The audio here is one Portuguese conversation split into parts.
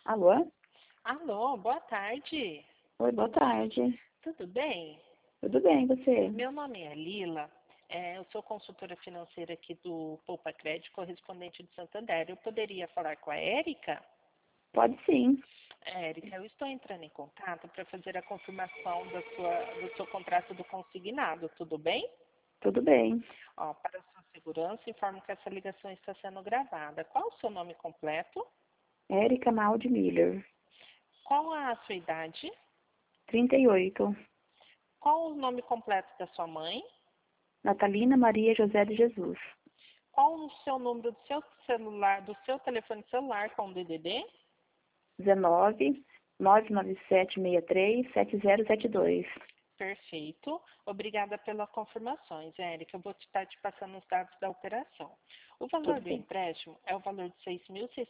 Alô? Alô, boa tarde. Oi, boa tarde. Tudo bem? Tudo bem, você? Meu nome é Lila. Eu sou consultora financeira aqui do Poupa Crédito, correspondente de Santander. Eu poderia falar com a Érica? Pode sim. Érica, eu estou entrando em contato para fazer a confirmação do seu contrato do consignado, tudo bem? Tudo bem. Ó, para sua segurança, informo que essa ligação está sendo gravada. Qual o seu nome completo? Érica Maldi Miller, Qual a sua idade? 38. Qual o nome completo da sua mãe? Natalina Maria José de Jesus. Qual o seu número do seu celular, do seu telefone celular com o DDD? 19 99763 7072. Perfeito. Obrigada pelas confirmações, Érica. Eu vou estar te passando os dados da operação. O valor Tudo do bem. empréstimo é o valor de R$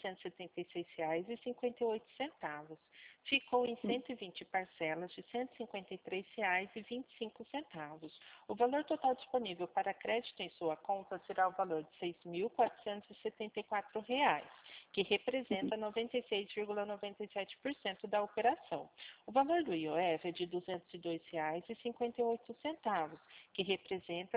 6.676,58. Ficou em 120 parcelas de R$ 153,25. O valor total disponível para crédito em sua conta será o valor de R$ 6.474, que representa 96,97% da operação. O valor do IOF é de R$ 202,58, que representa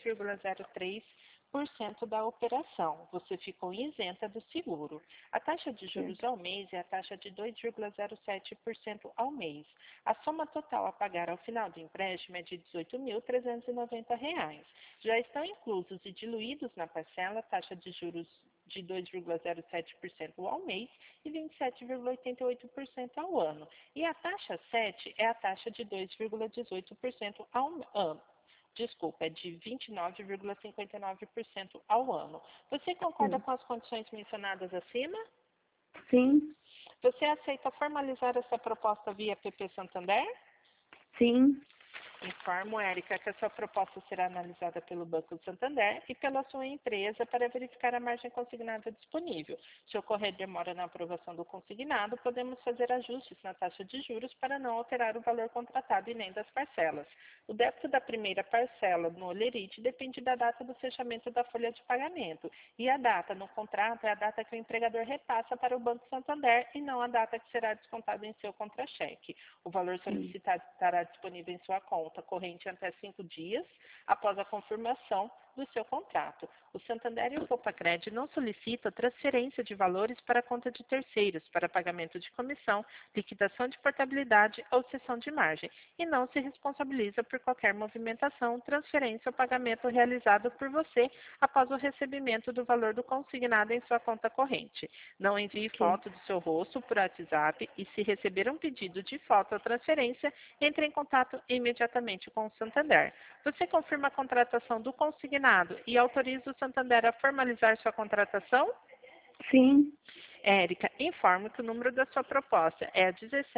3,03% da operação. Você ficou isenta do seguro. A taxa de juros Certo. ao mês é a taxa de 2,07% ao mês. A soma total a pagar ao final do empréstimo é de R$ 18.390. Já estão inclusos e diluídos na parcela a taxa de juros de 2,07% ao mês e 27,88% ao ano. E a taxa 7 é a taxa de 2,18% ao ano. Desculpa, é de 29,59% ao ano. Você concorda Sim. com as condições mencionadas acima? Sim. Você aceita formalizar essa proposta via PP Santander? Sim. Informo, Érica, que a sua proposta será analisada pelo Banco Santander e pela sua empresa para verificar a margem consignada disponível. Se ocorrer demora na aprovação do consignado, podemos fazer ajustes na taxa de juros para não alterar o valor contratado e nem das parcelas. O débito da primeira parcela no Olerite depende da data do fechamento da folha de pagamento, e a data no contrato é a data que o empregador repassa para o Banco Santander e não a data que será descontada em seu contra-cheque. O valor solicitado estará disponível em sua conta corrente até 5 dias após a confirmação do seu contrato. O Santander e o Poupa-Crédito não solicitam transferência de valores para a conta de terceiros para pagamento de comissão, liquidação de portabilidade ou cessão de margem e não se responsabiliza por qualquer movimentação, transferência ou pagamento realizado por você após o recebimento do valor do consignado em sua conta corrente. Não envie Ok. foto do seu rosto por WhatsApp e, se receber um pedido de foto ou transferência, entre em contato imediatamente com o Santander. Você confirma a contratação do consignado e autoriza o Santander a formalizar sua contratação? Sim. Érica, informo que o número da sua proposta é a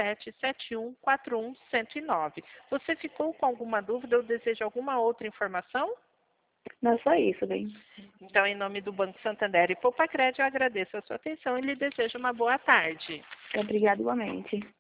1771411109. Você ficou com alguma dúvida ou deseja alguma outra informação? Não é só isso, bem. Então, em nome do Banco Santander e Poupa Crédito, eu agradeço a sua atenção e lhe desejo uma boa tarde. Obrigada igualmente.